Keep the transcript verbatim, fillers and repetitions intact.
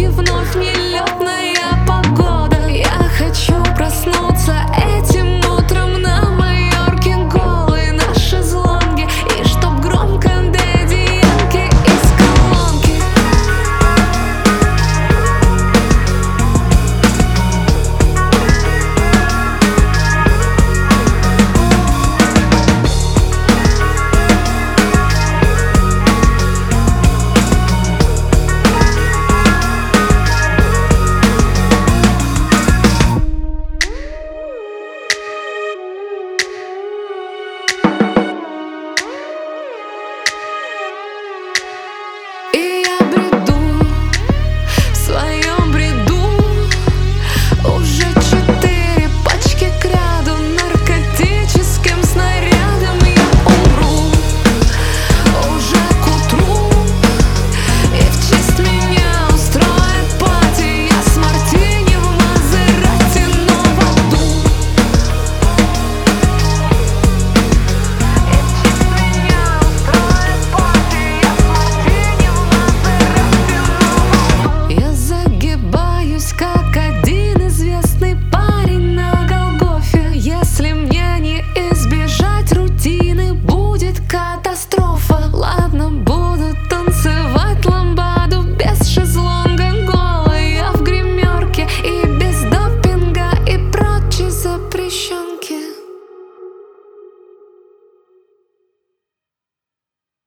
вновь нелетная погода. Я хочу проснуться этим утром на Майорке голой на шезлонге, и чтоб громко Дэдди Янки из колонки. И я бреду в своем бреду, уже четыре пачки кряду, наркотическим снарядом я умру уже к утру, и в честь меня устроят пати. Я с мартини в Мазерати, но в аду. И в честь меня устроят пати. Я с мартини в Мазерати, но в аду. Я загибаюсь, как один известный парень на Голгофе. Если мне не избежать рутины, будет катастрофа. Ладно, буду танцевать ламбаду без шезлонга голой. Я в гримерке и без допинга и прочей запрещен.